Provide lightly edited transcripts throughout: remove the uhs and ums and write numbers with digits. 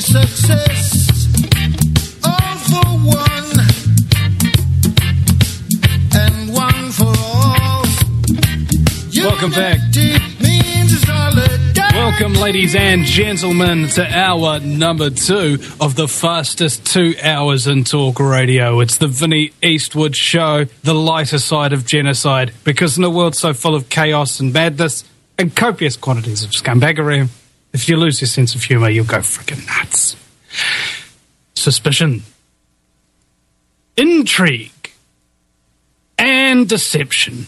success, all for one, and one for all. Welcome back. Welcome, ladies and gentlemen, to hour number 2 of the fastest 2 hours in talk radio. It's the Vinnie Eastwood Show, the lighter side of genocide, because in a world so full of chaos and madness and copious quantities of scumbaggery, if you lose your sense of humour, you'll go freaking nuts. Suspicion, intrigue, and deception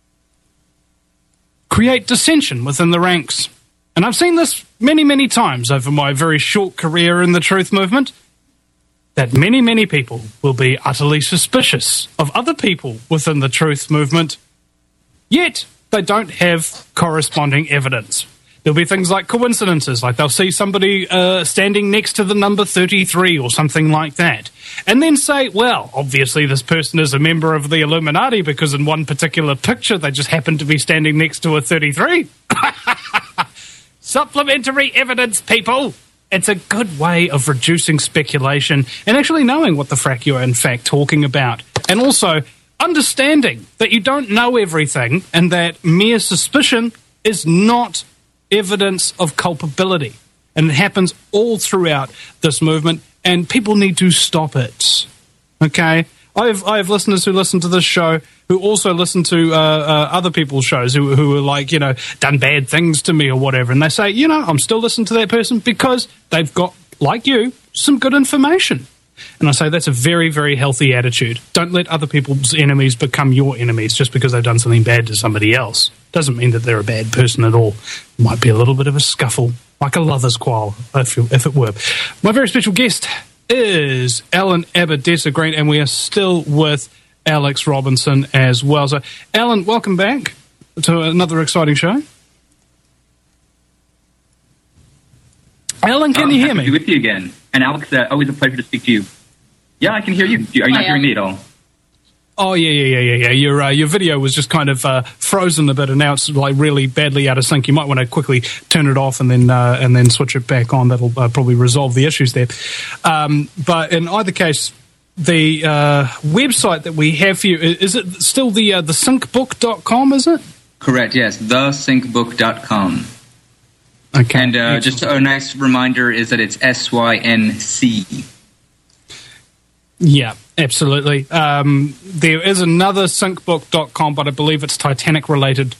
create dissension within the ranks. And I've seen this many, many times over my very short career in the truth movement, that many, many people will be utterly suspicious of other people within the truth movement, yet they don't have corresponding evidence. There'll be things like coincidences, like they'll see somebody standing next to the number 33 or something like that, and then say, well, obviously this person is a member of the Illuminati because in one particular picture they just happen to be standing next to a 33. Supplementary evidence, people! It's a good way of reducing speculation and actually knowing what the frack you're in fact talking about. And also understanding that you don't know everything and that mere suspicion is not evidence of culpability. And it happens all throughout this movement, and people need to stop it. Okay? I have listeners who listen to this show who also listen to other people's shows who are like, you know, done bad things to me or whatever, and they say, you know, I'm still listening to that person because they've got, like you, some good information. And I say that's a very, very healthy attitude. Don't let other people's enemies become your enemies just because they've done something bad to somebody else. Doesn't mean that they're a bad person at all. Might be a little bit of a scuffle, like a lover's quarrel, if it were. My very special guest is Alan Aberdessa Green, and we are still with Alex Robinson as well. So, Alan, welcome back to another exciting show. Alan, can you hear me? To be with you again. And Alex, always a pleasure to speak to you. Yeah, I can hear you. Are you not hearing me at all? Oh, yeah. Your video was just kind of frozen a bit, and now it's like really badly out of sync. You might want to quickly turn it off and then switch it back on. That'll probably resolve the issues there. But in either case, the website that we have for you, is it still the syncbook.com, is it? Correct, yes, thesyncbook.com. Okay. And just a nice reminder is that it's SYNC. Yeah, absolutely. There is another syncbook.com, but I believe it's Titanic related.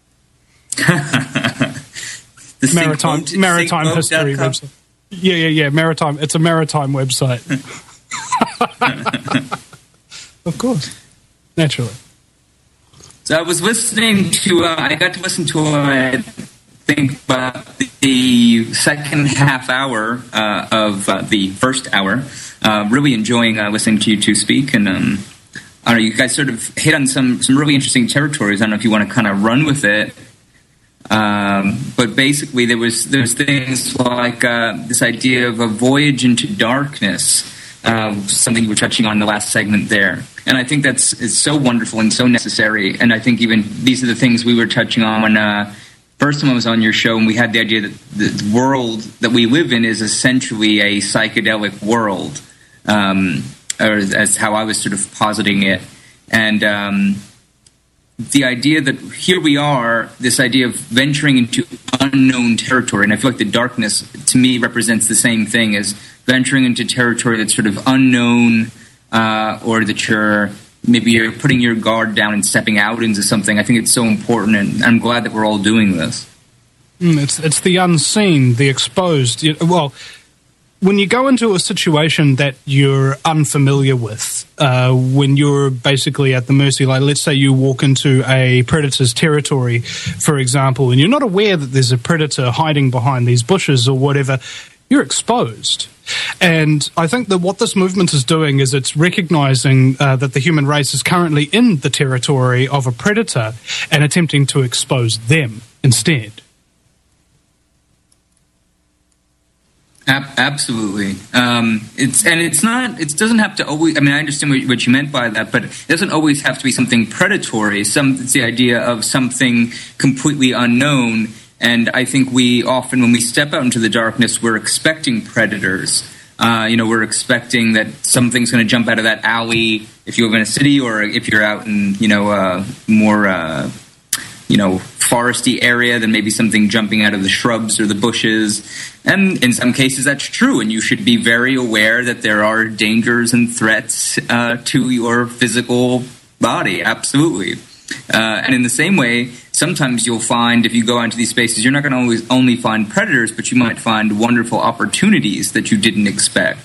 Maritime history website. Yeah. Maritime. It's a maritime website. Of course. Naturally. So I was listening to, I got to listen to, I think, the second half hour of the first hour. Really enjoying listening to you two speak, and I don't know, you guys sort of hit on some really interesting territories. I don't know if you want to kind of run with it, but basically there was things like this idea of a voyage into darkness, something you were touching on in the last segment there, and I think is so wonderful and so necessary. And I think even these are the things we were touching on when first time I was on your show, and we had the idea that the world that we live in is essentially a psychedelic world. Or as how I was sort of positing it. And the idea that here we are, this idea of venturing into unknown territory, and I feel like the darkness, to me, represents the same thing as venturing into territory that's sort of unknown, or that maybe you're putting your guard down and stepping out into something. I think it's so important, and I'm glad that we're all doing this. It's the unseen, the exposed. Well, when you go into a situation that you're unfamiliar with, when you're basically at the mercy, like let's say you walk into a predator's territory, for example, and you're not aware that there's a predator hiding behind these bushes or whatever, you're exposed. And I think that what this movement is doing is it's recognizing that the human race is currently in the territory of a predator and attempting to expose them instead. Absolutely. It doesn't have to always, I mean, I understand what you meant by that, but it doesn't always have to be something predatory. It's the idea of something completely unknown And I think we often, when we step out into the darkness, we're expecting predators. We're expecting that something's going to jump out of that alley if you live in a city, or if you're out in, more, foresty area, then maybe something jumping out of the shrubs or the bushes. And in some cases, that's true. And you should be very aware that there are dangers and threats to your physical body. Absolutely. And in the same way, sometimes you'll find, if you go out into these spaces, you're not going to always only find predators, but you might find wonderful opportunities that you didn't expect.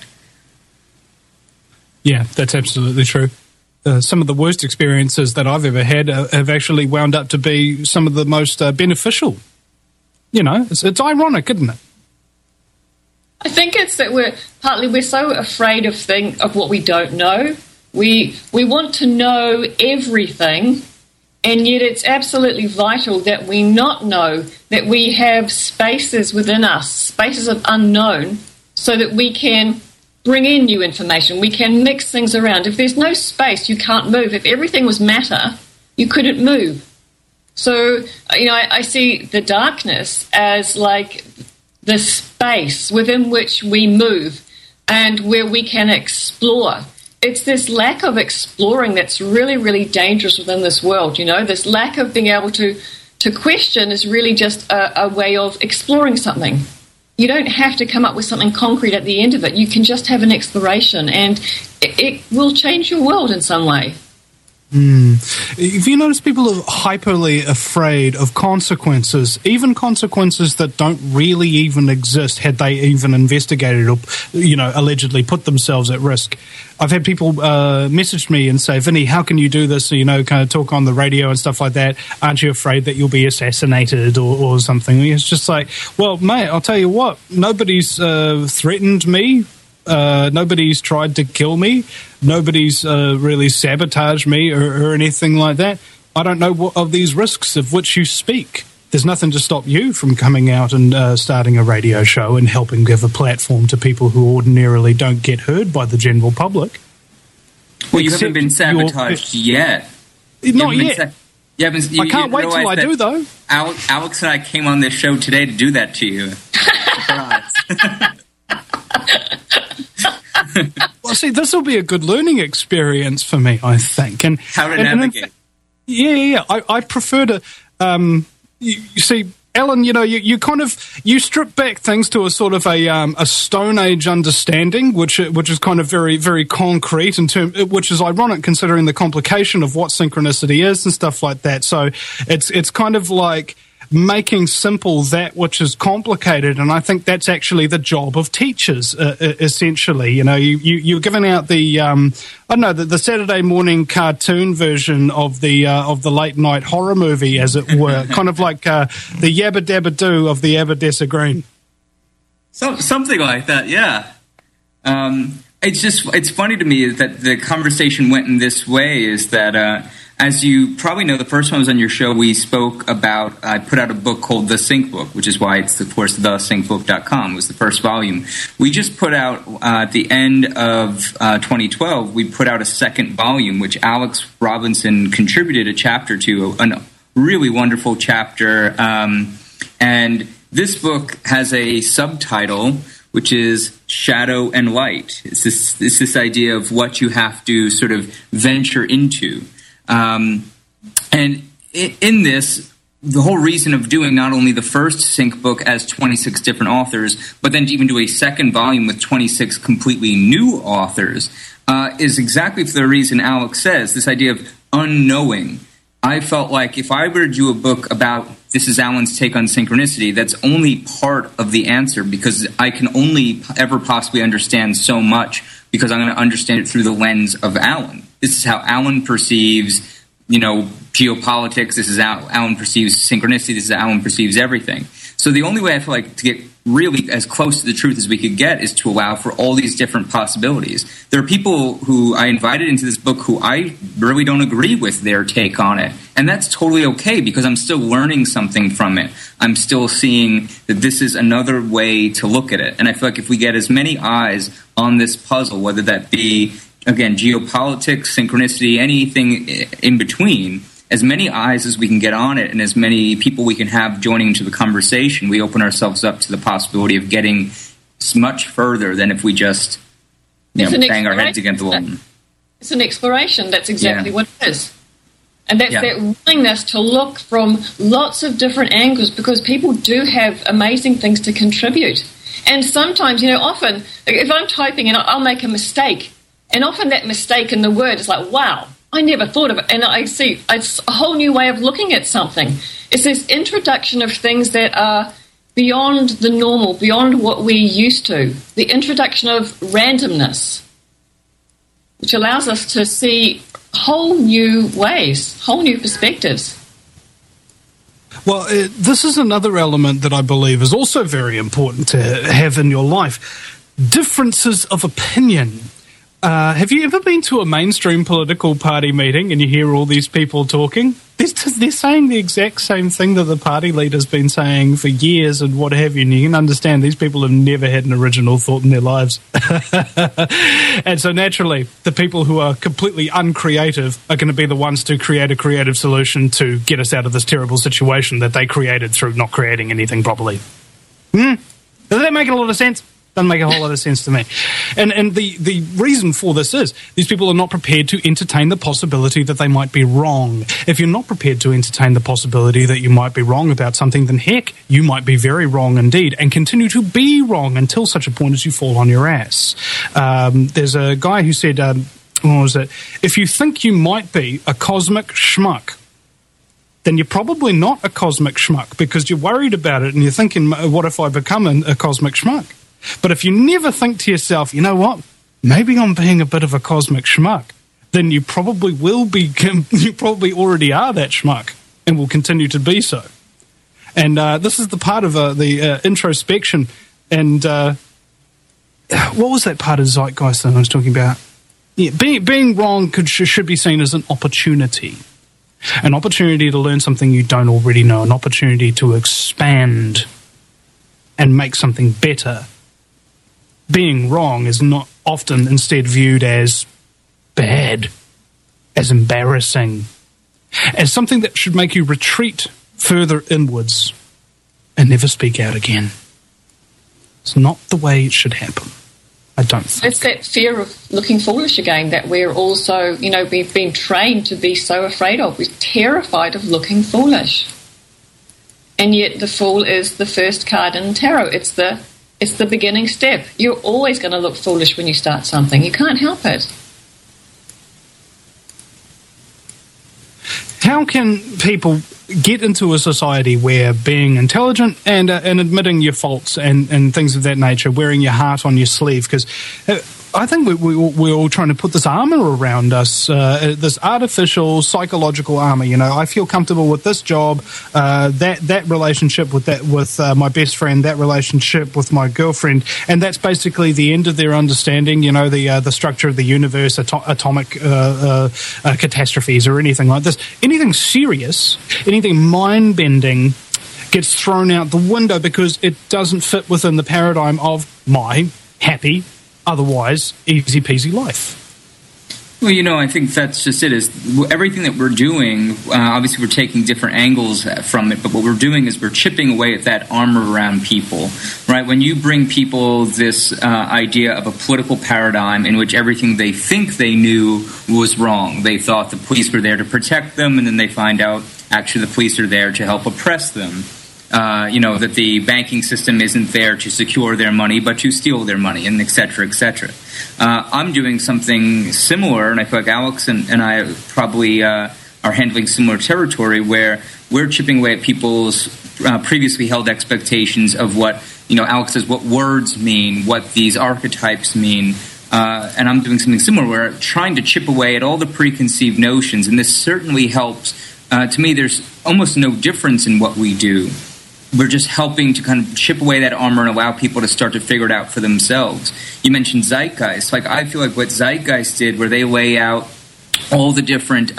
Yeah, that's absolutely true. Some of the worst experiences that I've ever had have actually wound up to be some of the most beneficial. It's ironic, isn't it? I think it's that we're so afraid of what we don't know. We want to know everything, and yet it's absolutely vital that we not know, that we have spaces within us, spaces of unknown, so that we can bring in new information. We can mix things around. If there's no space, you can't move. If everything was matter, you couldn't move. So, I see the darkness as like the space within which we move and where we can explore. It's this lack of exploring that's really, really dangerous within this world, This lack of being able to question is really just a way of exploring something. You don't have to come up with something concrete at the end of it. You can just have an exploration, and it will change your world in some way. If you notice, people are hyperly afraid of consequences, even consequences that don't really even exist had they even investigated or, allegedly put themselves at risk. I've had people message me and say, Vinny, how can you do this? Kind of talk on the radio and stuff like that. Aren't you afraid that you'll be assassinated or something? It's just like, well, mate, I'll tell you what, nobody's threatened me. Nobody's tried to kill me. Nobody's really sabotaged me or anything like that. I don't know what of these risks of which you speak. There's nothing to stop you from coming out and starting a radio show and helping give a platform to people who ordinarily don't get heard by the general public. Well, you haven't been sabotaged yet. Not yet. I can't wait till I do, though. Alex and I came on this show today to do that to you. Surprise. Well, see, this will be a good learning experience for me, I think. And how to navigate. Yeah. I prefer to. You see, Alan, you strip back things to a sort of a Stone Age understanding, which is kind of very, very concrete which is ironic considering the complication of what synchronicity is and stuff like that. So it's kind of like making simple that which is complicated, and I think that's actually the job of teachers. Essentially, you're giving out the the Saturday morning cartoon version of the late night horror movie, as it were, kind of like the Yabba Dabba Doo of the Aberdessa Green. Something like that, yeah. It's funny to me that the conversation went in this way. Is that as you probably know, the first time I was on your show, we spoke about, I put out a book called The Sync Book, which is why it's, of course, thesyncbook.com was the first volume. We just put out, at the end of 2012, we put out a second volume, which Alex Robinson contributed a chapter to, a really wonderful chapter. And this book has a subtitle, which is Shadow and Light. It's this idea of what you have to sort of venture into. And in this, the whole reason of doing not only the first Sync book as 26 different authors, but then to even do a second volume with 26 completely new authors, is exactly for the reason Alex says, this idea of unknowing. I felt like if I were to do a book about this is Alan's take on synchronicity, that's only part of the answer, because I can only ever possibly understand so much because I'm going to understand it through the lens of Alan. This is how Alan perceives, geopolitics. This is how Alan perceives synchronicity. This is how Alan perceives everything. So the only way I feel like to get really as close to the truth as we could get is to allow for all these different possibilities. There are people who I invited into this book who I really don't agree with their take on it. And that's totally okay, because I'm still learning something from it. I'm still seeing that this is another way to look at it. And I feel like if we get as many eyes on this puzzle, whether that be, again, geopolitics, synchronicity, anything in between, as many eyes as we can get on it and as many people we can have joining into the conversation, we open ourselves up to the possibility of getting much further than if we just bang our heads against the wall. It's an exploration. That's exactly what it is. And that's Yeah. that willingness to look from lots of different angles, because people do have amazing things to contribute. And sometimes, often, if I'm typing and I'll make a mistake, and often that mistake in the word is like, wow, I never thought of it. And I see it's a whole new way of looking at something. It's this introduction of things that are beyond the normal, beyond what we're used to. The introduction of randomness, which allows us to see whole new ways, whole new perspectives. Well, this is another element that I believe is also very important to have in your life. Differences of opinion. Have you ever been to a mainstream political party meeting and you hear all these people talking? They're saying the exact same thing that the party leader's been saying for years and what have you, and you can understand these people have never had an original thought in their lives. And so naturally, the people who are completely uncreative are going to be the ones to create a creative solution to get us out of this terrible situation that they created through not creating anything properly. Does that make a lot of sense? Doesn't make a whole lot of sense to me. And the reason for this is these people are not prepared to entertain the possibility that they might be wrong. If you're not prepared to entertain the possibility that you might be wrong about something, then heck, you might be very wrong indeed and continue to be wrong until such a point as you fall on your ass. There's a guy who said, what was it? If you think you might be a cosmic schmuck, then you're probably not a cosmic schmuck because you're worried about it and you're thinking, what if I become a cosmic schmuck? But if you never think to yourself, you know what, maybe I'm being a bit of a cosmic schmuck, then you probably will be, you probably already are that schmuck and will continue to be so. And this is the part of the introspection. And what was that part of Zeitgeist that I was talking about? Yeah, being wrong should be seen as an opportunity. An opportunity to learn something you don't already know, an opportunity to expand and make something better. Being wrong is not often instead viewed as bad, as embarrassing, as something that should make you retreat further inwards and never speak out again. It's not the way it should happen, I don't think. It's that fear of looking foolish again that we're also, we've been trained to be so afraid of. We're terrified of looking foolish. And yet the Fool is the first card in tarot. It's the beginning step. You're always going to look foolish when you start something. You can't help it. How can people get into a society where being intelligent and admitting your faults and things of that nature, wearing your heart on your sleeve? Because I think we're all trying to put this armor around us, this artificial psychological armor. I feel comfortable with this job, that relationship with my best friend, that relationship with my girlfriend, and that's basically the end of their understanding. The structure of the universe, atomic catastrophes, or anything like this. Anything serious, anything mind-bending gets thrown out the window because it doesn't fit within the paradigm of my happy, otherwise easy-peasy life. Well, I think that's just it. Is everything that we're doing, obviously we're taking different angles from it, but what we're doing is we're chipping away at that armor around people, right? When you bring people this idea of a political paradigm in which everything they think they knew was wrong. They thought the police were there to protect them, and then they find out actually the police are there to help oppress them. That the banking system isn't there to secure their money, but to steal their money, and et cetera, et cetera. I'm doing something similar, and I feel like Alex and I probably are handling similar territory, where we're chipping away at people's previously held expectations of what, Alex says, what words mean, what these archetypes mean. And I'm doing something similar, where I'm trying to chip away at all the preconceived notions, and this certainly helps. To me, there's almost no difference in what we do. We're just helping to kind of chip away that armor and allow people to start to figure it out for themselves. You mentioned Zeitgeist. I feel like what Zeitgeist did, where they lay out all the different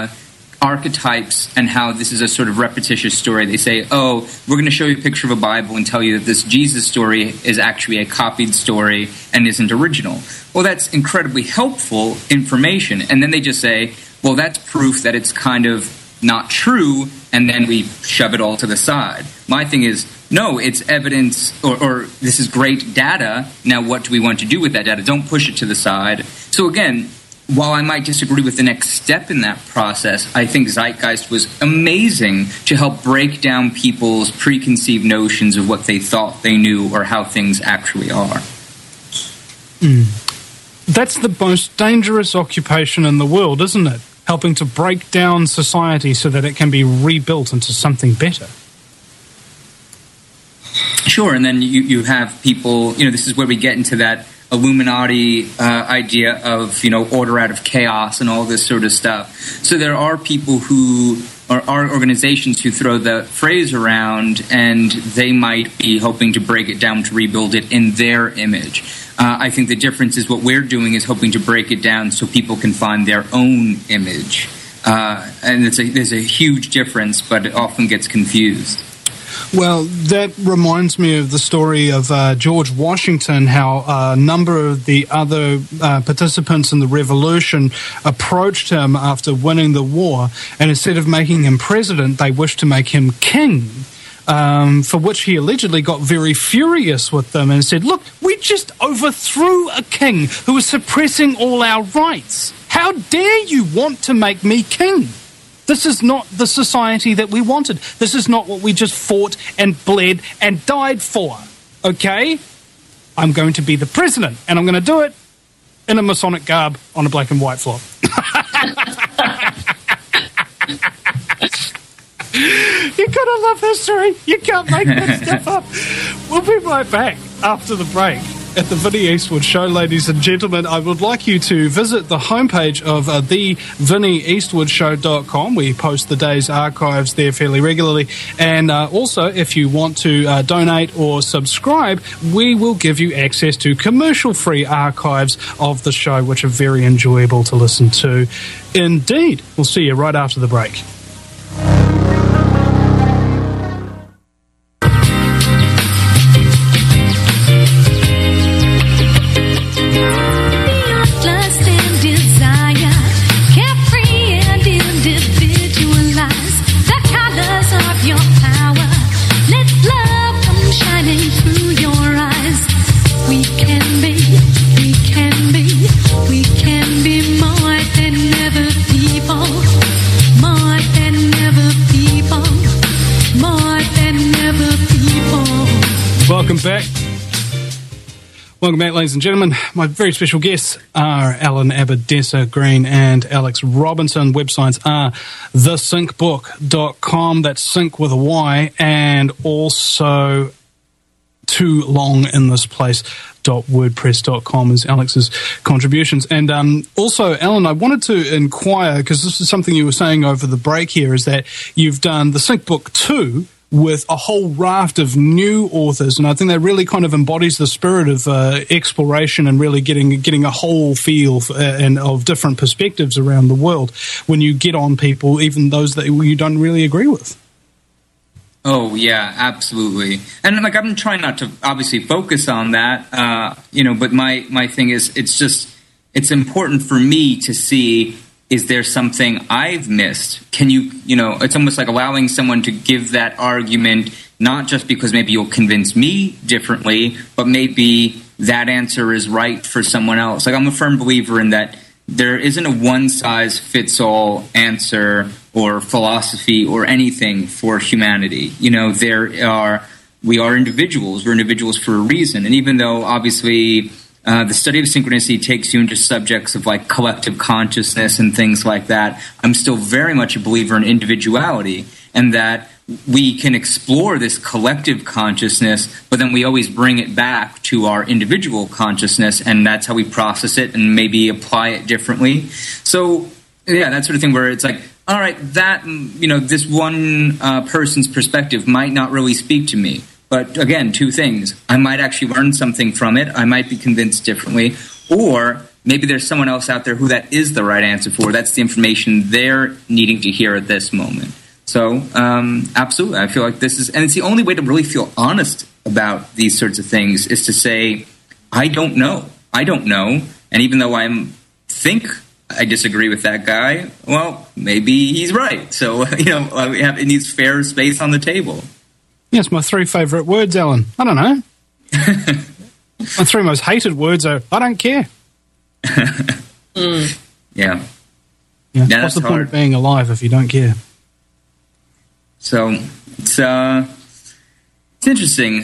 archetypes and how this is a sort of repetitious story. They say, we're going to show you a picture of a Bible and tell you that this Jesus story is actually a copied story and isn't original. Well, that's incredibly helpful information. And then they just say, well, that's proof that it's kind of not true, and then we shove it all to the side. My thing is, no, it's evidence, or this is great data. Now, what do we want to do with that data? Don't push it to the side. So again, while I might disagree with the next step in that process, I think Zeitgeist was amazing to help break down people's preconceived notions of what they thought they knew or how things actually are. That's the most dangerous occupation in the world, isn't it? Helping to break down society so that it can be rebuilt into something better. Sure, and then you have people, this is where we get into that Illuminati idea of, order out of chaos and all this sort of stuff. So there are people who are organizations who throw the phrase around, and they might be hoping to break it down to rebuild it in their image. I think the difference is what we're doing is hoping to break it down so people can find their own image. And there's a huge difference, but it often gets confused. Well, that reminds me of the story of George Washington, how a number of the other participants in the revolution approached him after winning the war, and instead of making him president, they wished to make him king. For which he allegedly got very furious with them and said, look, we just overthrew a king who was suppressing all our rights. How dare you want to make me king? This is not the society that we wanted. This is not what we just fought and bled and died for. Okay? I'm going to be the president, and I'm going to do it in a Masonic garb on a black and white floor. You gotta love history. You can't make that stuff up. We'll be right back after the break at the Vinnie Eastwood Show, ladies and gentlemen. I would like you to visit the homepage of thevinnieeastwoodshow.com. We post the day's archives there fairly regularly. And also, if you want to donate or subscribe, we will give you access to commercial-free archives of the show, which are very enjoyable to listen to indeed. We'll see you right after the break. Welcome back, ladies and gentlemen. My very special guests are Alan Aberdessa-Green and Alex Robinson. Websites are thesyncbook.com, that's sync with a Y, and also too long in this place.wordpress.com is Alex's contributions. And also, Alan, I wanted to inquire, because this is something you were saying over the break here, is that you've done the Sync Book 2 with a whole raft of new authors, and I think that really kind of embodies the spirit of exploration and really getting a whole feel and of different perspectives around the world when you get on people, even those that you don't really agree with. Oh, yeah, absolutely. And I'm trying not to obviously focus on that, but my thing is it's important for me to see, is there something I've missed? Can you, it's almost like allowing someone to give that argument, not just because maybe you'll convince me differently, but maybe that answer is right for someone else. Like, I'm a firm believer in that there isn't a one-size-fits-all answer or philosophy or anything for humanity. We are individuals. We're individuals for a reason. And even though, obviously, the study of synchronicity takes you into subjects of like collective consciousness and things like that, I'm still very much a believer in individuality, and that we can explore this collective consciousness, but then we always bring it back to our individual consciousness, and that's how we process it and maybe apply it differently. So, yeah, that sort of thing where it's like, all right, that, this one person's perspective might not really speak to me. But again, two things. I might actually learn something from it. I might be convinced differently. Or maybe there's someone else out there who that is the right answer for. That's the information they're needing to hear at this moment. So, absolutely. I feel like this is, and it's the only way to really feel honest about these sorts of things, is to say, I don't know. I don't know. And even though I think I disagree with that guy. Well, maybe he's right. So, it needs fair space on the table. Yes, my 3 favourite words, Alan. I don't know. My 3 most hated words are, I don't care. Yeah. What's the point of being alive if you don't care? So, it's interesting.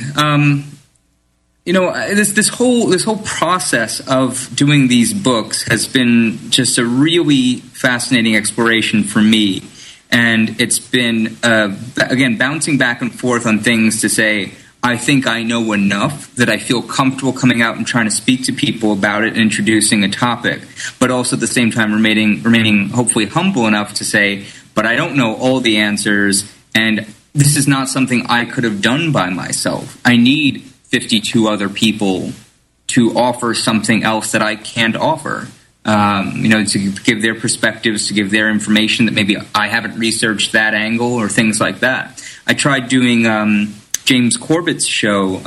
This whole process of doing these books has been just a really fascinating exploration for me, and it's been again bouncing back and forth on things to say I think I know enough that I feel comfortable coming out and trying to speak to people about it and introducing a topic, but also at the same time remaining hopefully humble enough to say, but I don't know all the answers, and this is not something I could have done by myself. I need 52 other people to offer something else that I can't offer. To give their perspectives, to give their information that maybe I haven't researched that angle or things like that. I tried doing James Corbett's show.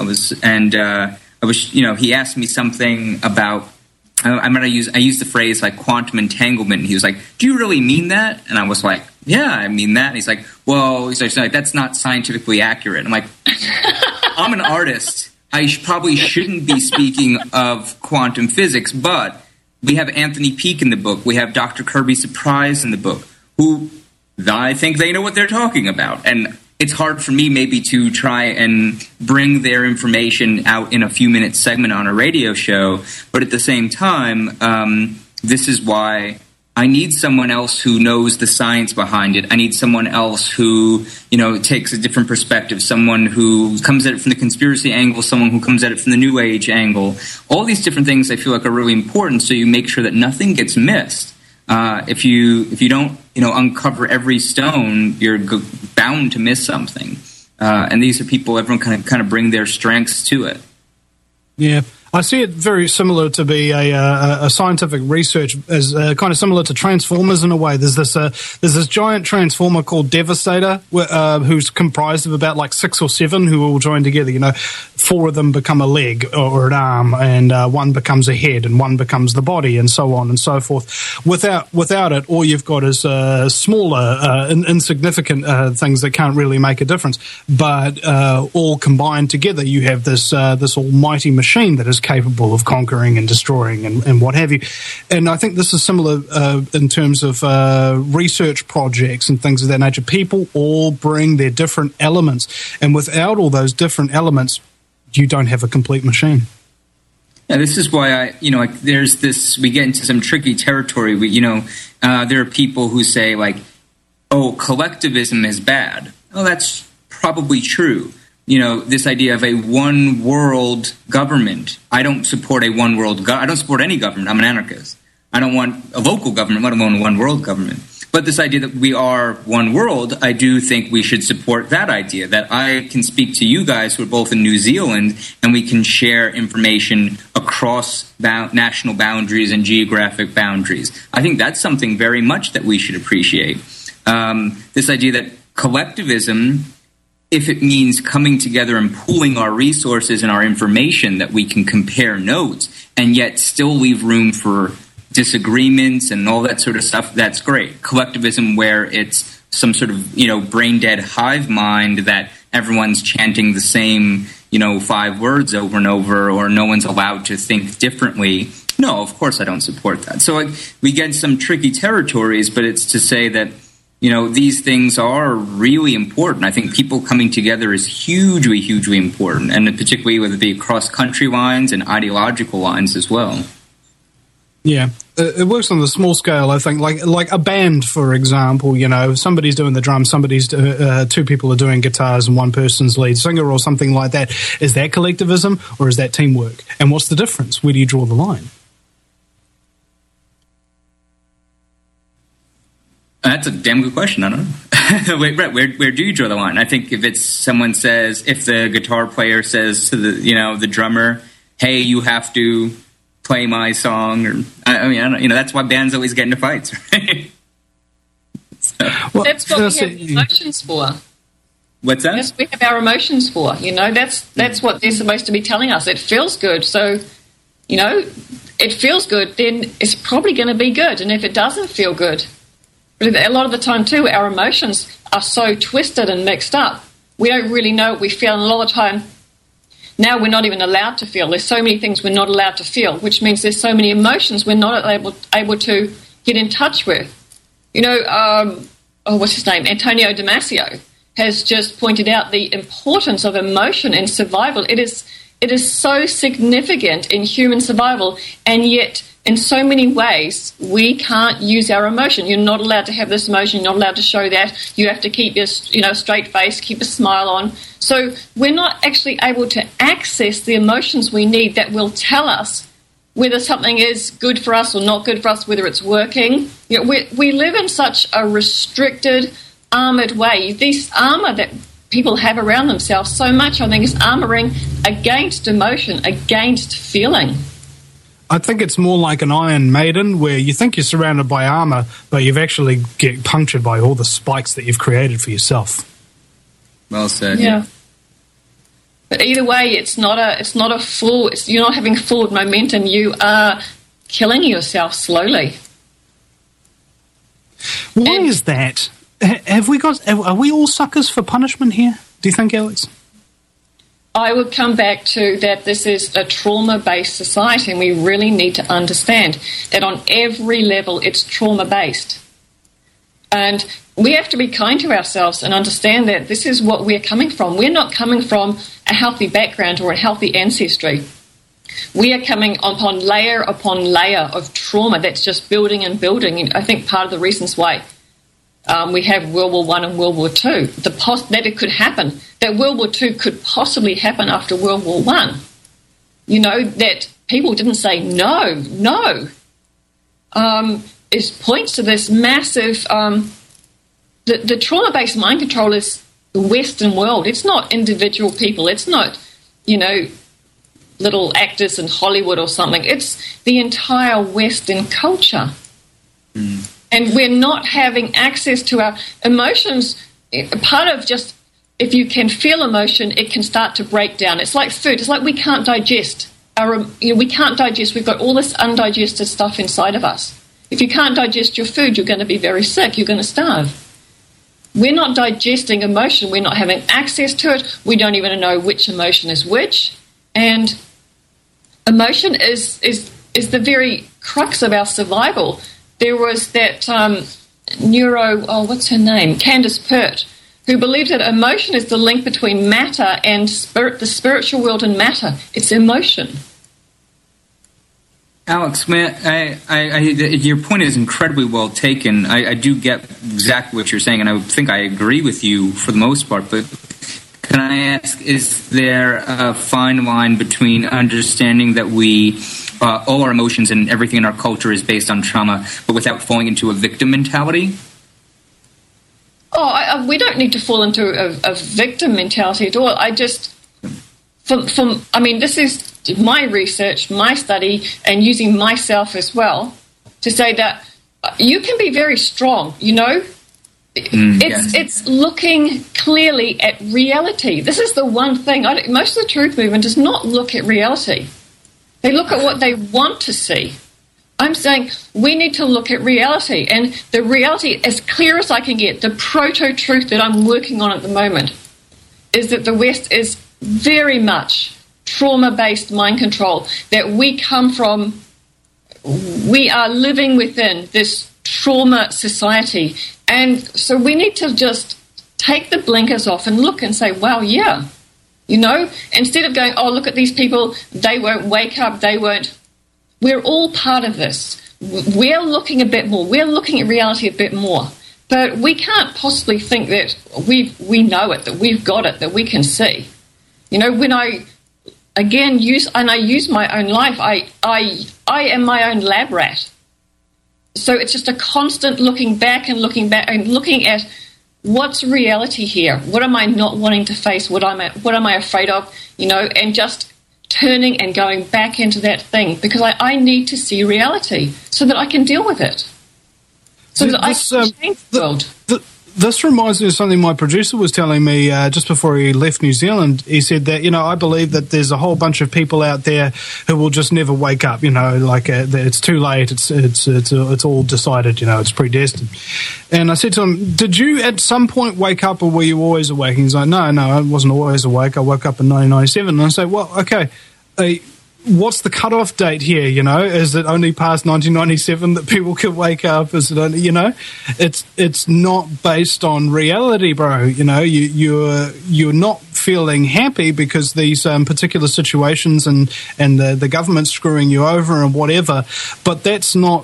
He asked me something about. I used the phrase like quantum entanglement. And he was like, "Do you really mean that?" And I was like, "Yeah, I mean that." And he's like, "Well," he's like, "That's not scientifically accurate." I'm like, "I'm an artist. I probably shouldn't be speaking of quantum physics, but we have Anthony Peake in the book. We have Dr. Kirby Surprise in the book, who I think they know what they're talking about." And it's hard for me maybe to try and bring their information out in a few-minute segment on a radio show, but at the same time, this is why I need someone else who knows the science behind it. I need someone else who, takes a different perspective, someone who comes at it from the conspiracy angle, someone who comes at it from the New Age angle. All these different things I feel like are really important, so you make sure that nothing gets missed. If you don't, uncover every stone, you're bound to miss something. And these are people, everyone kind of bring their strengths to it. Yeah. I see it very similar to be a scientific research as kind of similar to Transformers in a way. There's this giant transformer called Devastator who's comprised of about like 6 or 7 who all join together. 4 of them become a leg or an arm, and 1 becomes a head, and 1 becomes the body, and so on and so forth. Without it, all you've got is smaller, insignificant things that can't really make a difference. But all combined together, you have this almighty machine that is capable of conquering and destroying and what have you. And I think this is similar in terms of research projects and things of that nature. People all bring their different elements, and without all those different elements, you don't have a complete machine. Yeah, this is why there's this. We get into some tricky territory. There are people who say like, "Oh, collectivism is bad." Oh, that's probably true. This idea of a one world government. I don't support a one world. I don't support any government. I'm an anarchist. I don't want a local government, let alone a one world government. But this idea that we are one world, I do think we should support that idea, that I can speak to you guys who are both in New Zealand and we can share information across national boundaries and geographic boundaries. I think that's something very much that we should appreciate. This idea that collectivism, if it means coming together and pooling our resources and our information, that we can compare notes and yet still leave room for disagreements and all that sort of stuff, that's great. Collectivism where it's some sort of, brain-dead hive mind that everyone's chanting the same, 5 words over and over, or no one's allowed to think differently. No, of course I don't support that. So we get some tricky territories, but it's to say that these things are really important. I think people coming together is hugely, hugely important, and particularly whether it be across country lines and ideological lines as well. Yeah, it works on the small scale, I think, like a band, for example. Somebody's doing the drums, 2 people are doing guitars, and 1 person's lead singer or something like that. Is that collectivism or is that teamwork? And what's the difference? Where do you draw the line? That's a damn good question. I don't know. Wait, Brett, where do you draw the line? I think if the guitar player says to the drummer, "Hey, you have to play my song," or I don't, that's why bands always get into fights, right? Well, that's what we have emotions for. What's that? Yes, we have our emotions for. That's what they're supposed to be telling us. It feels good, so it feels good, then it's probably going to be good. And if it doesn't feel good, but a lot of the time too, our emotions are so twisted and mixed up. We don't really know what we feel, and a lot of the time now we're not even allowed to feel. There's so many things we're not allowed to feel, which means there's so many emotions we're not able to get in touch with. What's his name? Antonio Damasio has just pointed out the importance of emotion in survival. It is so significant in human survival, and yet in so many ways we can't use our emotion. You're not allowed to have this emotion. You're not allowed to show that. You have to keep your straight face, keep a smile on. So we're not actually able to access the emotions we need that will tell us whether something is good for us or not good for us, whether it's working. We live in such a restricted, armoured way. This armour that people have around themselves so much, I think, is armouring against emotion, against feeling. I think it's more like an Iron Maiden, where you think you're surrounded by armour, but you've actually get punctured by all the spikes that you've created for yourself. Well said. Yeah. But either way, you're not having forward momentum. You are killing yourself slowly. Why is that? Are we all suckers for punishment here? Do you think, Alex? I would come back to that this is a trauma-based society, and we really need to understand that on every level it's trauma-based. And we have to be kind to ourselves and understand that this is what we're coming from. We're not coming from a healthy background or a healthy ancestry. We are coming upon layer of trauma that's just building and building. And I think part of the reasons why we have World War I and World War II, that it could happen, that World War II could possibly happen after World War I. That people didn't say no. It points to this massive... The trauma-based mind control is the Western world. It's not individual people. It's not, little actors in Hollywood or something. It's the entire Western culture. Mm. And we're not having access to our emotions. Part of just, if you can feel emotion, it can start to break down. It's like food. It's like we can't digest. We can't digest. We've got all this undigested stuff inside of us. If you can't digest your food, you're going to be very sick. You're going to starve. We're not digesting emotion. We're not having access to it. We don't even know which emotion is which. And emotion is the very crux of our survival. There was that what's her name? Candace Pert, who believed that emotion is the link between matter and spirit, the spiritual world and matter. It's emotion. Alex, man, your point is incredibly well taken. I do get exactly what you're saying, and I think I agree with you for the most part. But can I ask, is there a fine line between understanding that all our emotions and everything in our culture is based on trauma, but without falling into a victim mentality? We don't need to fall into a victim mentality at all. This is my research, my study, and using myself as well to say that you can be very strong, It's looking clearly at reality. This is the one thing. Most of the truth movement does not look at reality. They look at what they want to see. I'm saying we need to look at reality, and the reality, as clear as I can get, the proto-truth that I'm working on at the moment, is that the West is very much trauma-based mind control, that we are living within this trauma society. And so we need to just take the blinkers off and look and say, wow, yeah. Instead of going, oh, look at these people, they won't wake up, we're all part of this. We're looking a bit more. We're looking at reality a bit more. But we can't possibly think that we know it, that we've got it, that we can see. When I use my own life, I am my own lab rat. So it's just a constant looking back and looking at what's reality here. What am I not wanting to face? What am I afraid of? And just turning and going back into that thing, because I need to see reality so that I can deal with it. So that I can change the world. This reminds me of something my producer was telling me just before he left New Zealand. He said that, I believe that there's a whole bunch of people out there who will just never wake up, like it's too late, it's all decided, it's predestined. And I said to him, did you at some point wake up, or were you always awake? And he's like, no, I wasn't always awake. I woke up in 1997. And I say, well, okay, what's the cutoff date here? Is it only past 1997 that people can wake up? Is it only, it's not based on reality, bro. You're not feeling happy because these particular situations and the government's screwing you over and whatever. But that's not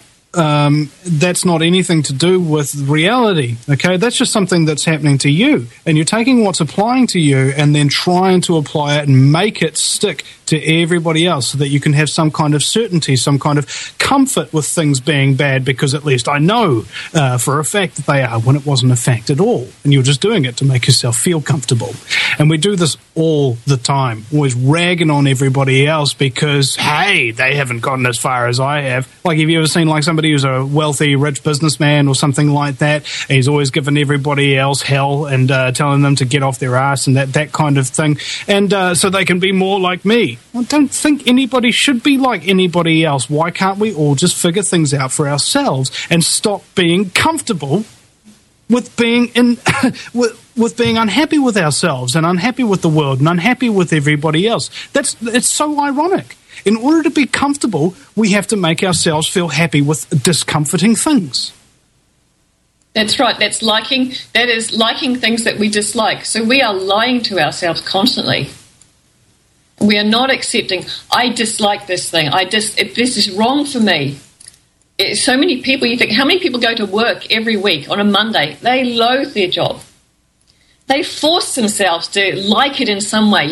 anything to do with reality, okay? That's just something that's happening to you. And you're taking what's applying to you and then trying to apply it and make it stick to everybody else so that you can have some kind of certainty, some kind of comfort with things being bad, because at least I know for a fact that they are, when it wasn't a fact at all. And you're just doing it to make yourself feel comfortable. And we do this all the time, always ragging on everybody else because, hey, they haven't gotten as far as I have. Like, have you ever seen like somebody who's a wealthy, rich businessman or something like that? And he's always giving everybody else hell and telling them to get off their ass and that kind of thing. And so they can be more like me. I don't think anybody should be like anybody else. Why can't we all just figure things out for ourselves and stop being comfortable with being with being unhappy with ourselves and unhappy with the world and unhappy with everybody else? It's so ironic. In order to be comfortable, we have to make ourselves feel happy with discomforting things. That's right. That is liking things that we dislike. So we are lying to ourselves constantly. We are not accepting, I dislike this thing. This is wrong for me. So many people, you think, how many people go to work every week on a Monday? They loathe their job. They force themselves to like it in some way.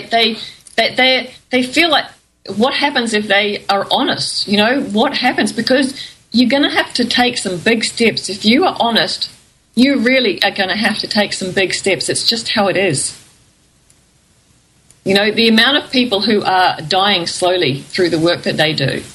They feel like, what happens if they are honest? What happens? Because you're going to have to take some big steps. If you are honest, you really are going to have to take some big steps. It's just how it is. The amount of people who are dying slowly through the work that they do.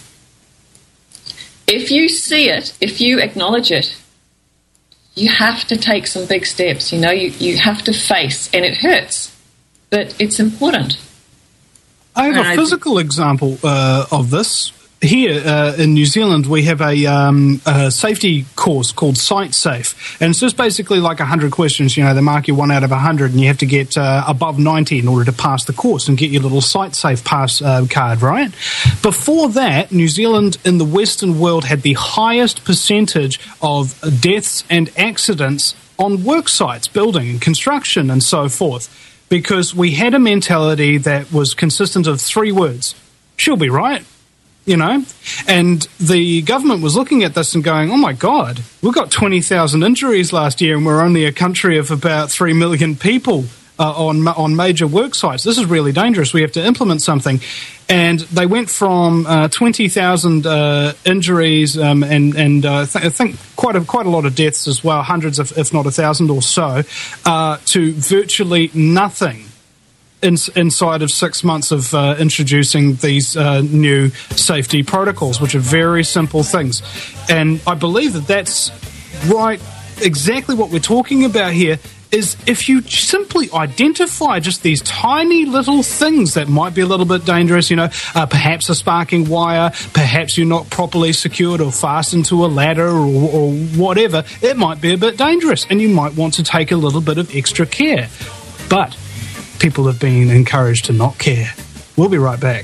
If you see it, if you acknowledge it, you have to take some big steps. You have to face, and it hurts, but it's important. I have a physical example of this. Here in New Zealand, we have a safety course called Sight Safe, and it's just basically like 100 questions. They mark you 1 out of 100, and you have to get above 90 in order to pass the course and get your little Sight Safe pass card, right? Before that, New Zealand in the Western world had the highest percentage of deaths and accidents on work sites, building and construction and so forth, because we had a mentality that was consistent of 3 words. She'll be right. And the government was looking at this and going, oh my God, we got 20,000 injuries last year and we're only a country of about 3 million people on major work sites. This is really dangerous. We have to implement something. And they went from 20,000 injuries and I think quite a lot of deaths as well, hundreds if not 1,000 or so, to virtually nothing inside of 6 months of introducing these new safety protocols, which are very simple things. And I believe that that's right, exactly what we're talking about here, is if you simply identify just these tiny little things that might be a little bit dangerous, perhaps a sparking wire, perhaps you're not properly secured or fastened to a ladder or whatever, it might be a bit dangerous and you might want to take a little bit of extra care. But people have been encouraged to not care. We'll be right back.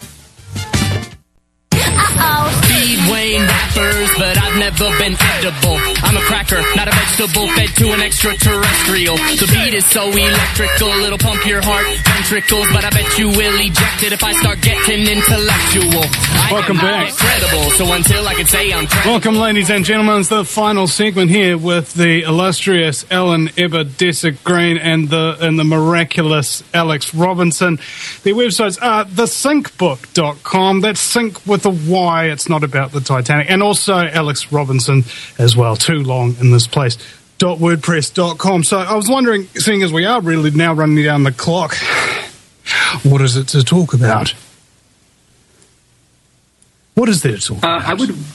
Speedway rappers, but I've never been edible. I'm a cracker, not a vegetable, fed to an extraterrestrial. The beat is so electrical, it'll pump your heart ventricles, but I bet you will eject it if I start getting intellectual. Welcome back. Incredible, so until I can say I'm Welcome, ladies and gentlemen. It's the final segment here with the illustrious Ellen Ebba-Desick Green and the miraculous Alex Robinson. Their websites are thesyncbook.com. That's sync with a Y. It's not about the Titanic. And also Alex Robinson as well. Too long in this place. .wordpress.com. So I was wondering, seeing as we are really now running down the clock, what is it to talk about? What is there to talk about?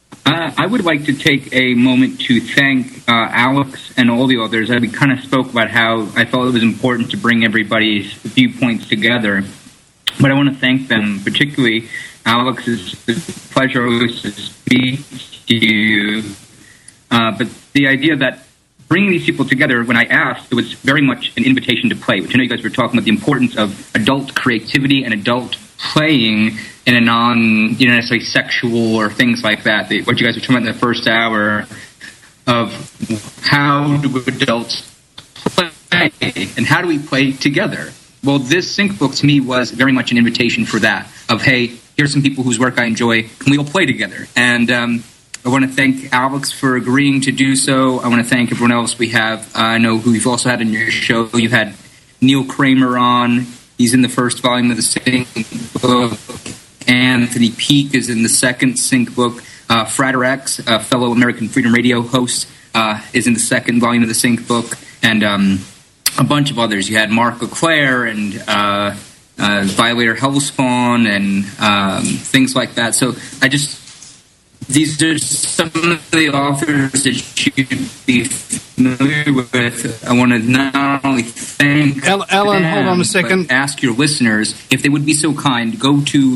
I would like to take a moment to thank Alex and all the others. We kind of spoke about how I felt it was important to bring everybody's viewpoints together. But I want to thank them, particularly Alex. It's a pleasure always to speak to you. But the idea that bringing these people together, when I asked, it was very much an invitation to play, which I know you guys were talking about the importance of adult creativity and adult playing in a necessarily sexual or things like that. What you guys were talking about in the first hour of how do adults play and how do we play together? Well, this sync book to me was very much an invitation for that, of, hey, here's some people whose work I enjoy, can we all play together? And I want to thank Alex for agreeing to do so. I want to thank everyone else we have. I know who you've also had in your show. You've had Neil Kramer on. He's in the first volume of the sync book. Anthony Peake is in the second sync book. Frater X, a fellow American Freedom Radio host, is in the second volume of the sync book. And a bunch of others. You had Mark LeClaire and Violator Hellspawn and things like that. So these are some of the authors that you should be familiar with. I want to not only thank Alan, them, hold on a second. but ask your listeners, if they would be so kind, go to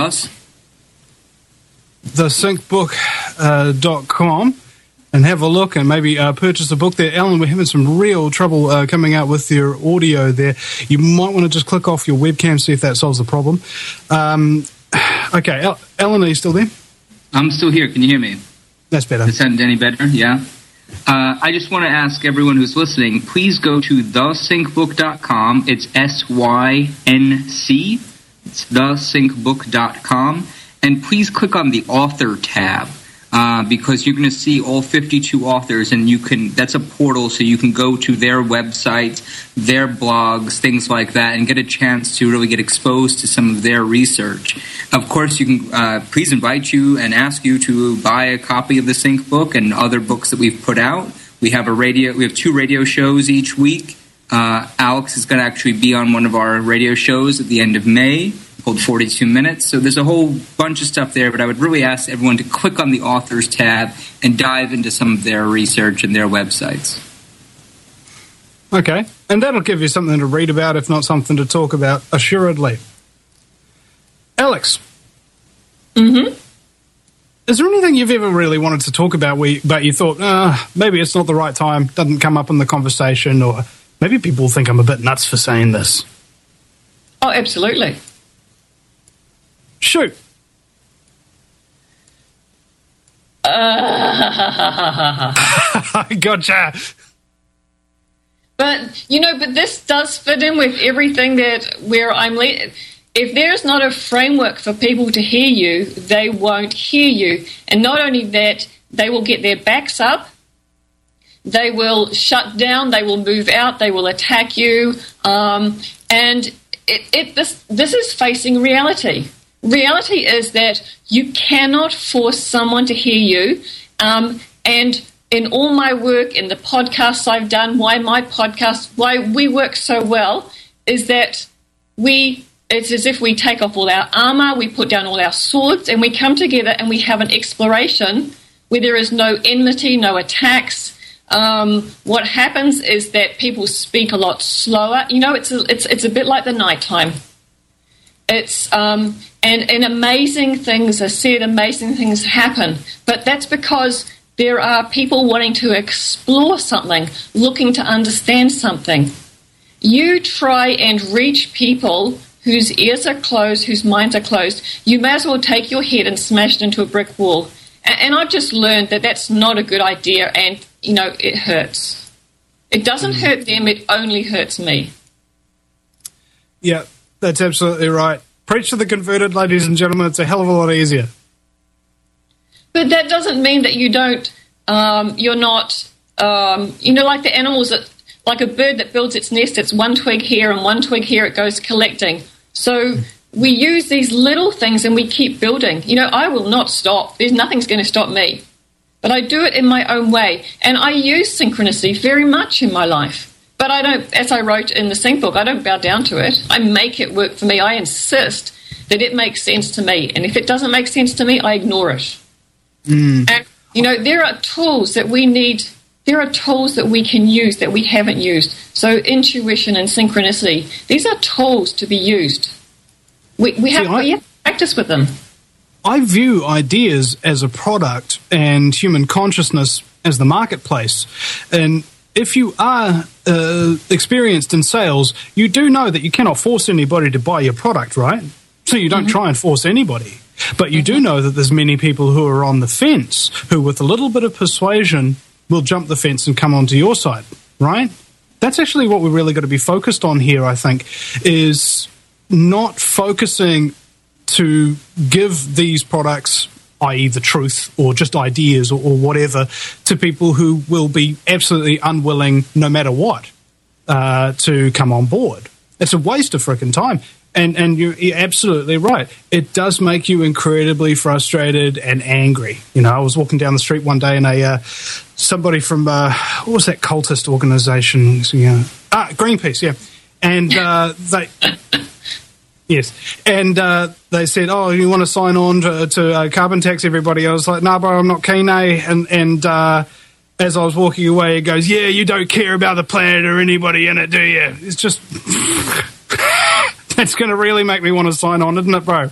thesyncbook.com and have a look and maybe purchase a book there. Alan, we're having some real trouble coming out with your audio there. You might want to just click off your webcam, see if that solves the problem. Okay, Alan, are you still there? I'm still here. Can you hear me? That's better. Does that sound any better? Yeah. I just want to ask everyone who's listening, please go to thesyncbook.com. It's SYNC. It's thesyncbook.com. And please click on the author tab. Because you're going to see all 52 authors, and that's a portal, so you can go to their website, their blogs, things like that, and get a chance to really get exposed to some of their research. Of course, you can please invite you and ask you to buy a copy of the Sync book and other books that we've put out. We have 2 radio shows each week. Alex is going to actually be on one of our radio shows at the end of May, called 42 Minutes. So there's a whole bunch of stuff there, but I would really ask everyone to click on the authors tab and dive into some of their research and their websites. Okay, and that'll give you something to read about, if not something to talk about, assuredly. Alex. Mm-hmm. Is there anything you've ever really wanted to talk about but you thought, maybe it's not the right time, doesn't come up in the conversation, or maybe people think I'm a bit nuts for saying this? Oh, absolutely. Shoot. Gotcha. But this does fit in with everything where I'm if there's not a framework for people to hear you, they won't hear you. And not only that, they will get their backs up, they will shut down, they will move out, they will attack you, and this is facing reality. Reality is that you cannot force someone to hear you, and in all my work, in the podcasts I've done, why we work so well is that it's as if we take off all our armor, we put down all our swords, and we come together and we have an exploration where there is no enmity, no attacks. What happens is that people speak a lot slower. It's a bit like the nighttime. It's and amazing things are said, amazing things happen, but that's because there are people wanting to explore something, looking to understand something. You try and reach people whose ears are closed, whose minds are closed. You may as well take your head and smash it into a brick wall. And I've just learned that that's not a good idea, and it hurts. It doesn't hurt them; it only hurts me. Yeah, that's absolutely right. Preach to the converted, ladies and gentlemen. It's a hell of a lot easier. But that doesn't mean that you don't. You're not. Like the animals that, like a bird that builds its nest. It's one twig here and one twig here. It goes collecting. So we use these little things and we keep building. I will not stop. There's nothing's going to stop me. But I do it in my own way, and I use synchronicity very much in my life. But I don't, as I wrote in the Sync book, I don't bow down to it. I make it work for me. I insist that it makes sense to me. And if it doesn't make sense to me, I ignore it. And, there are tools that we need. There are tools that we can use that we haven't used. So intuition and synchronicity, these are tools to be used. We have to practice with them. I view ideas as a product and human consciousness as the marketplace. And if you are experienced in sales, you do know that you cannot force anybody to buy your product, right? So you don't try and force anybody. But you do know that there's many people who are on the fence who, with a little bit of persuasion, will jump the fence and come onto your side, right? That's actually what we're really got to be focused on here, I think, is not focusing to give these products, i.e. the truth or just ideas or whatever, to people who will be absolutely unwilling, no matter what, to come on board. It's a waste of frickin' time. And you're absolutely right. It does make you incredibly frustrated and angry. I was walking down the street one day and somebody from, what was that cultist organization? Greenpeace, yeah. And they... Yes. And they said, oh, you want to sign on to carbon tax, everybody? I was like, no, bro, I'm not keen, eh? And as I was walking away, he goes, yeah, you don't care about the planet or anybody in it, do you? It's just... That's going to really make me want to sign on, isn't it, bro?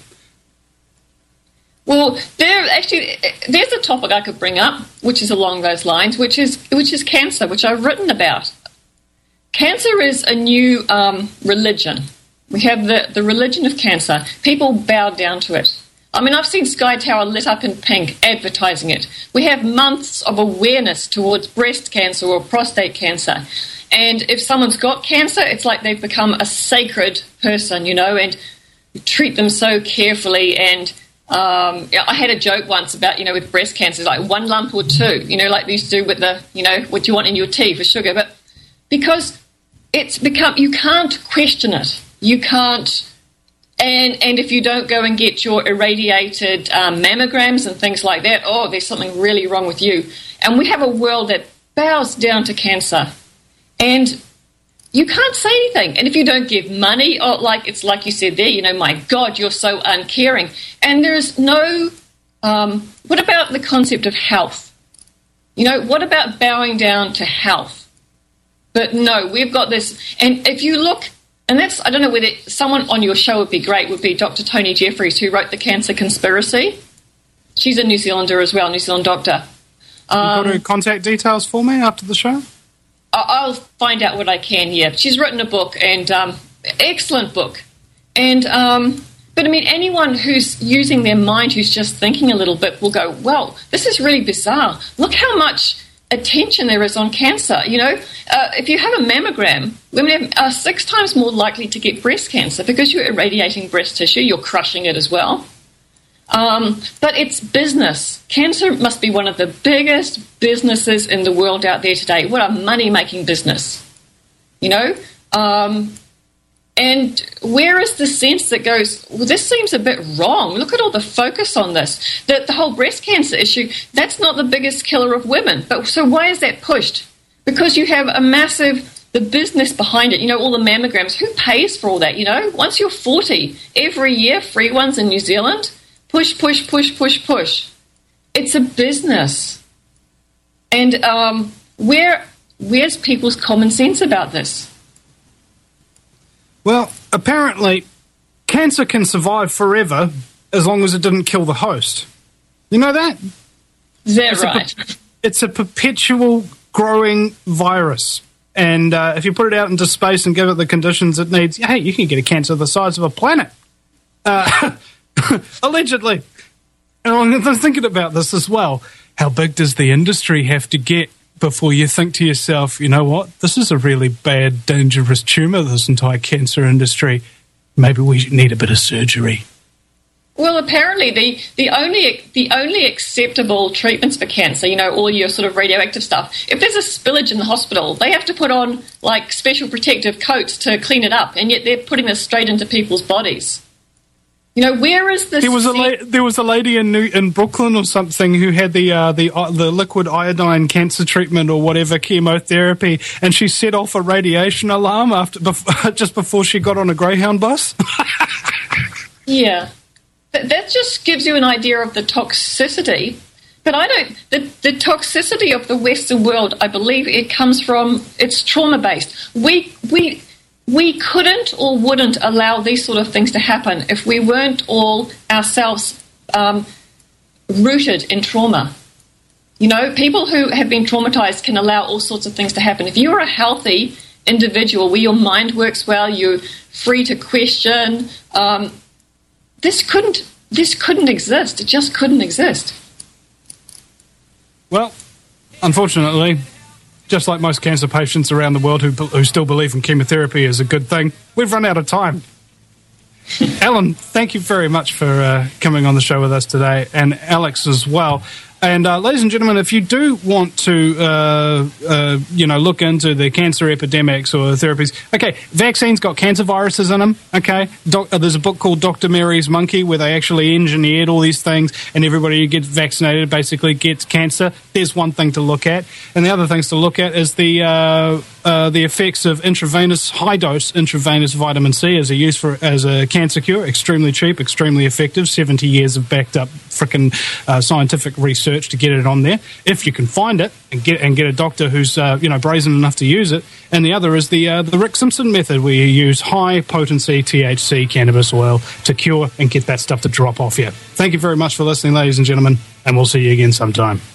Well, there's a topic I could bring up, which is along those lines, which is cancer, which I've written about. Cancer is a new religion. We have the religion of cancer. People bow down to it. I mean, I've seen Sky Tower lit up in pink advertising it. We have months of awareness towards breast cancer or prostate cancer. And if someone's got cancer, it's like they've become a sacred person, and you treat them so carefully. And I had a joke once about, with breast cancer, like one lump or two, like they used to do with the, what you want in your tea for sugar. But because it's become, you can't question it. You can't, and if you don't go and get your irradiated mammograms and things like that, oh, there's something really wrong with you. And we have a world that bows down to cancer. And you can't say anything. And if you don't give money, it's like you said there, my God, you're so uncaring. And there's no, what about the concept of health? What about bowing down to health? But no, we've got this. And if you look, and I don't know whether someone on your show would be great, would be Dr. Tony Jeffries, who wrote The Cancer Conspiracy. She's a New Zealander as well, New Zealand doctor. You got her contact details for me after the show? I'll find out what I can, yeah. She's written a book, and excellent book. And but I mean, anyone who's using their mind, who's just thinking a little bit, will go, well, this is really bizarre. Look how much attention there is on cancer. If you have a mammogram, women are 6 times more likely to get breast cancer because you're irradiating breast tissue, you're crushing it as well. But it's business. Cancer must be one of the biggest businesses in the world out there today. What a money-making business, and where is the sense that goes, well, this seems a bit wrong. Look at all the focus on this. The whole breast cancer issue, that's not the biggest killer of women. But so why is that pushed? Because you have the business behind it, all the mammograms. Who pays for all that, Once you're 40, every year, free ones in New Zealand, push, push, push, push, push. It's a business. And where's people's common sense about this? Well, apparently, cancer can survive forever as long as it didn't kill the host. You know that? Is that right? It's a perpetual growing virus. And if you put it out into space and give it the conditions it needs, hey, you can get a cancer the size of a planet. Allegedly. And I'm thinking about this as well. How big does the industry have to get before you think to yourself, you know what, this is a really bad, dangerous tumour, this entire cancer industry. Maybe we need a bit of surgery. Well, apparently the only acceptable treatments for cancer, all your sort of radioactive stuff, if there's a spillage in the hospital, they have to put on, special protective coats to clean it up, and yet they're putting this straight into people's bodies. Where is this? There was a lady in Brooklyn or something who had the liquid iodine cancer treatment or whatever, chemotherapy, and she set off a radiation alarm just before she got on a Greyhound bus. Yeah, that just gives you an idea of the toxicity. But I don't. The toxicity of the Western world, I believe, it comes from it's trauma based. We couldn't or wouldn't allow these sort of things to happen if we weren't all ourselves rooted in trauma. You know, people who have been traumatized can allow all sorts of things to happen. If you're a healthy individual where your mind works well, you're free to question, this couldn't exist. It just couldn't exist. Well, unfortunately, just like most cancer patients around the world who still believe in chemotherapy is a good thing, we've run out of time. Alan, thank you very much for coming on the show with us today, and Alex as well. And ladies and gentlemen, if you do want to, look into the cancer epidemics or therapies, okay, vaccines got cancer viruses in them, okay? There's a book called Dr. Mary's Monkey where they actually engineered all these things, and everybody who gets vaccinated basically gets cancer. There's one thing to look at. And the other things to look at is the effects of high-dose intravenous vitamin C as a cancer cure. Extremely cheap, extremely effective, 70 years of backed up frickin' scientific research to get it on there, if you can find it, and get a doctor who's brazen enough to use it. And the other is the Rick Simpson method, where you use high potency THC cannabis oil to cure and get that stuff to drop off you. Thank you very much for listening, ladies and gentlemen, and we'll see you again sometime.